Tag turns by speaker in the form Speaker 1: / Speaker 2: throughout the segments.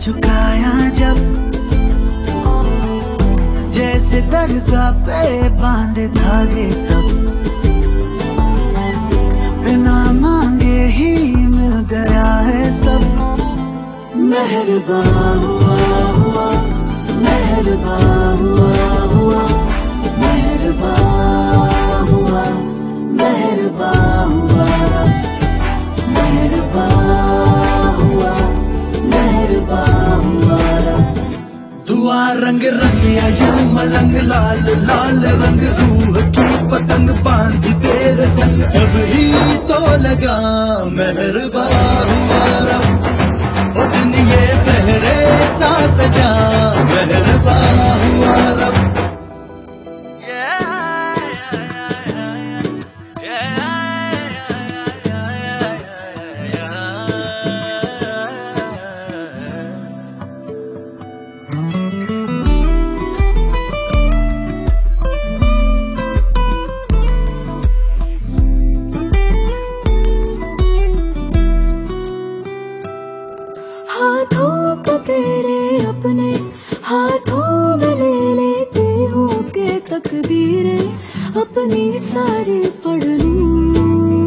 Speaker 1: झुकाया जब, जैसे दरगाह पे बांधे धागे तब, बिना मांगे ही मिल गया है सब। मेहरबान हुआ हुआ, मेहरबान हुआ हुआ, मेहरबान हुआ, मेहरबान हुआ, मेहरबान हुआ, मेहरबान हुआ। दुआ रंग रंगिया यूं मलंग लाल लाल रंग, रूह की पतंग बांधी तेरे संग, जब ही तो लगा मेहरबान हुआ रब। ओ दिन ये सहरे सा सजा, मेहरबान हुआ रब।
Speaker 2: हाथों को तेरे अपने हाथों में ले लेती हूँ के तकदीरें अपनी सारी पढ़ लूं।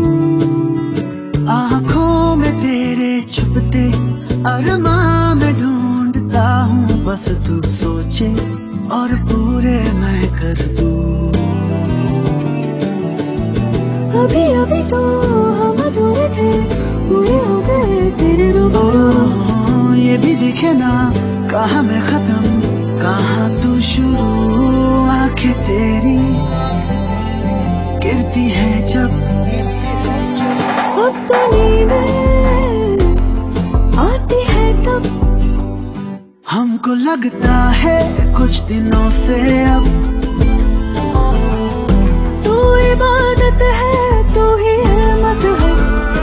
Speaker 1: आँखों में तेरे छुपते अरमां में ढूंढता हूँ, बस तू सोचे और पूरे मैं कर दूं।
Speaker 2: अभी अभी तो हम अधूरे थे, पूरे हो गए तेरे रूबरू।
Speaker 1: ये भी दिखे ना कहाँ मैं खत्म कहाँ तू शुरू, आंखें तेरी गिरती है जब,
Speaker 2: अब तो नींदें आती है तब,
Speaker 1: हमको लगता है कुछ दिनों से अब।
Speaker 2: तू इबादत है, तू ही है मज़हब,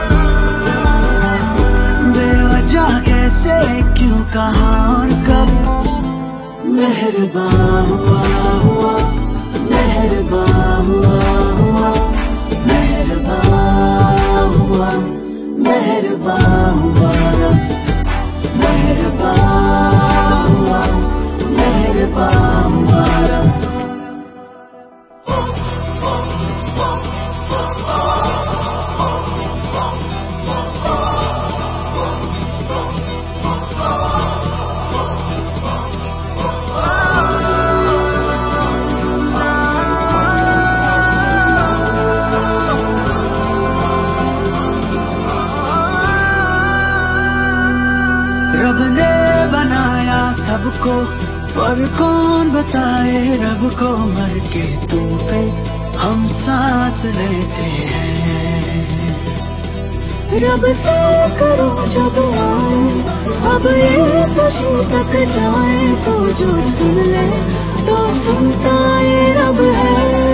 Speaker 1: बेवजह कैसे क्यों कहाँ और कब। मेहरबान हुआ हुआ, मेहरबान हुआ हुआ, मेहरबान हुआ, मेहरबान हुआ, मेहरबान हुआ, मेहरबान हुआ। रब ने बनाया सबको, पर कौन बताए रब को, मर के तू पे हम सांस लेते हैं।
Speaker 2: रब से करो जो दुआएं, अब ये खुशी तक जाए, तो जो सुन ले तो सुनता ये रब है।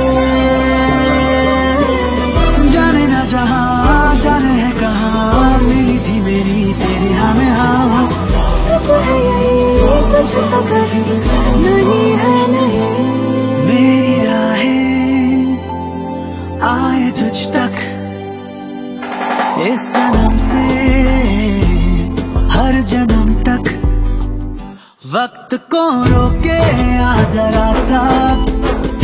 Speaker 1: जाने ना जहाँ जाने है कहाँ, मेरी थी मेरी तेरी हमें हाँ,
Speaker 2: सच है यही कुछ सकर नहीं है नहीं।
Speaker 1: मेरी राहें आए तुझ तक इस जन्म से हर जन्म तक, वक्त को रोके आ जरा सा।